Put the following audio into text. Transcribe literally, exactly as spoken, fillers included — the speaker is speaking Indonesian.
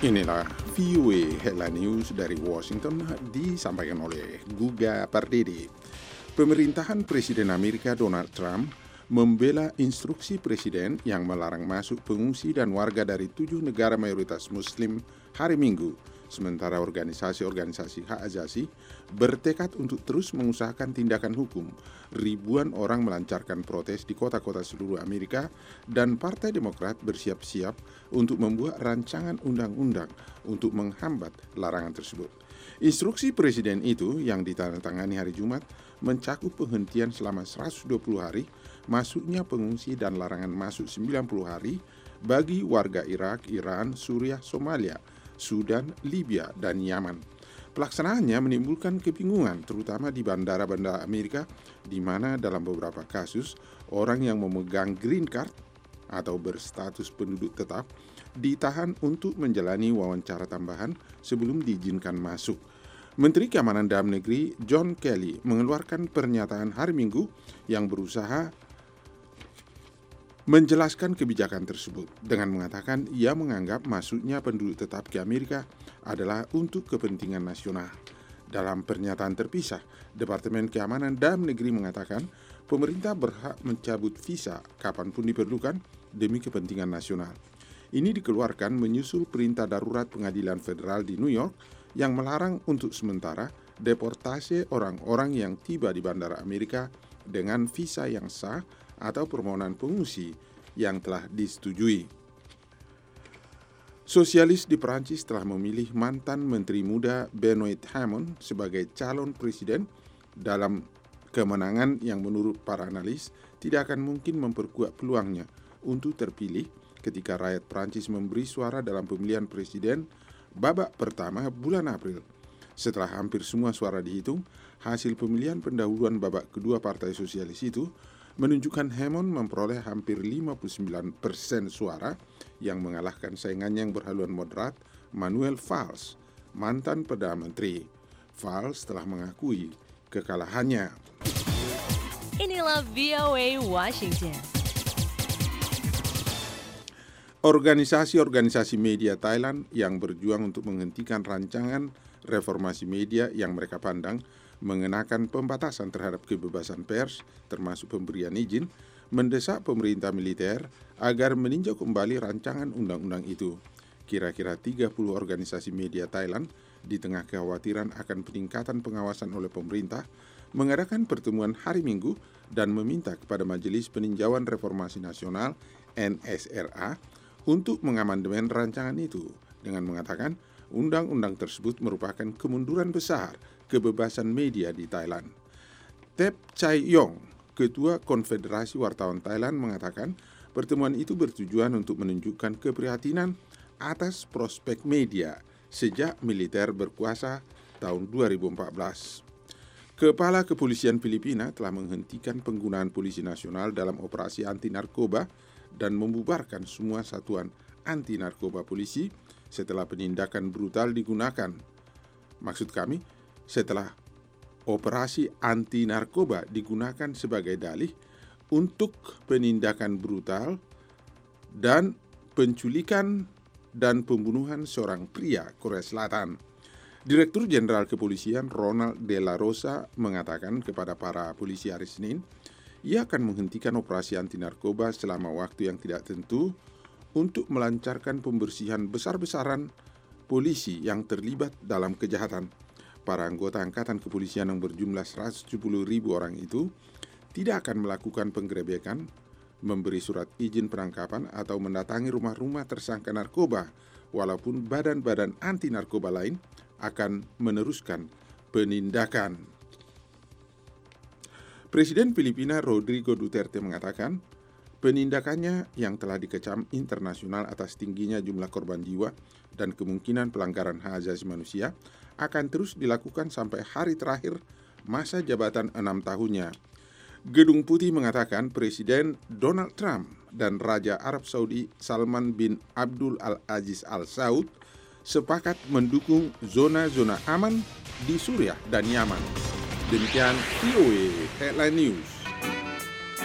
Inilah V O A Headline News dari Washington disampaikan oleh Guga Pardede. Pemerintahan Presiden Amerika Donald Trump membela instruksi Presiden yang melarang masuk pengungsi dan warga dari tujuh negara mayoritas Muslim hari Minggu, sementara organisasi-organisasi hak asasi bertekad untuk terus mengusahakan tindakan hukum. Ribuan orang melancarkan protes di kota-kota seluruh Amerika dan Partai Demokrat bersiap-siap untuk membuat rancangan undang-undang untuk menghambat larangan tersebut. Instruksi Presiden itu yang ditandatangani hari Jumat mencakup penghentian selama seratus dua puluh hari, masuknya pengungsi dan larangan masuk sembilan puluh hari bagi warga Irak, Iran, Suriah, Somalia, Sudan, Libya, dan Yaman. Pelaksanaannya menimbulkan kebingungan terutama di bandara-bandara Amerika di mana dalam beberapa kasus orang yang memegang green card atau berstatus penduduk tetap ditahan untuk menjalani wawancara tambahan sebelum diizinkan masuk. Menteri Keamanan Dalam Negeri John Kelly mengeluarkan pernyataan hari Minggu yang berusaha menjelaskan kebijakan tersebut dengan mengatakan ia menganggap masuknya penduduk tetap ke Amerika adalah untuk kepentingan nasional. Dalam pernyataan terpisah, Departemen Keamanan Dalam Negeri mengatakan pemerintah berhak mencabut visa kapanpun diperlukan demi kepentingan nasional. Ini dikeluarkan menyusul perintah darurat pengadilan federal di New York yang melarang untuk sementara deportasi orang-orang yang tiba di bandara Amerika dengan visa yang sah atau permohonan pengungsi yang telah disetujui. Sosialis di Perancis telah memilih mantan Menteri Muda Benoit Hamon sebagai calon presiden dalam kemenangan yang menurut para analis tidak akan mungkin memperkuat peluangnya untuk terpilih ketika rakyat Perancis memberi suara dalam pemilihan presiden babak pertama bulan April. Setelah hampir semua suara dihitung, hasil pemilihan pendahuluan babak kedua Partai Sosialis itu menunjukkan Hamon memperoleh hampir lima puluh sembilan persen suara yang mengalahkan saingannya yang berhaluan moderat Manuel Valls, mantan Perdana Menteri. Valls telah mengakui kekalahannya. Inilah V O A Washington. Organisasi-organisasi media Thailand yang berjuang untuk menghentikan rancangan reformasi media yang mereka pandang mengenakan pembatasan terhadap kebebasan pers, termasuk pemberian izin, mendesak pemerintah militer agar meninjau kembali rancangan undang-undang itu. Kira-kira tiga puluh organisasi media Thailand, di tengah kekhawatiran akan peningkatan pengawasan oleh pemerintah, mengadakan pertemuan hari Minggu dan meminta kepada Majelis Peninjauan Reformasi Nasional N S R A untuk mengamandemen rancangan itu dengan mengatakan undang-undang tersebut merupakan kemunduran besar kebebasan media di Thailand. Tep Chai Yong, Ketua Konfederasi Wartawan Thailand, mengatakan pertemuan itu bertujuan untuk menunjukkan keprihatinan atas prospek media sejak militer berkuasa tahun dua ribu empat belas. Kepala Kepolisian Filipina telah menghentikan penggunaan polisi nasional dalam operasi anti-narkoba dan membubarkan semua satuan anti-narkoba polisi setelah penindakan brutal digunakan. Maksud kami, setelah operasi anti-narkoba digunakan sebagai dalih untuk penindakan brutal dan penculikan dan pembunuhan seorang pria Korea Selatan. Direktur Jenderal Kepolisian Ronald De La Rosa mengatakan kepada para polisi hari Senin, ia akan menghentikan operasi anti-narkoba selama waktu yang tidak tentu untuk melancarkan pembersihan besar-besaran polisi yang terlibat dalam kejahatan. Para anggota angkatan kepolisian yang berjumlah seratus tujuh puluh ribu orang itu tidak akan melakukan penggerebekan, memberi surat izin penangkapan atau mendatangi rumah-rumah tersangka narkoba, walaupun badan-badan anti-narkoba lain akan meneruskan penindakan. Presiden Filipina Rodrigo Duterte mengatakan penindakannya yang telah dikecam internasional atas tingginya jumlah korban jiwa dan kemungkinan pelanggaran hak asasi manusia akan terus dilakukan sampai hari terakhir masa jabatan enam tahunnya. Gedung Putih mengatakan Presiden Donald Trump dan Raja Arab Saudi Salman bin Abdul Al-Aziz Al Saud sepakat mendukung zona-zona aman di Suriah dan Yaman. Demikian V O A Headline News.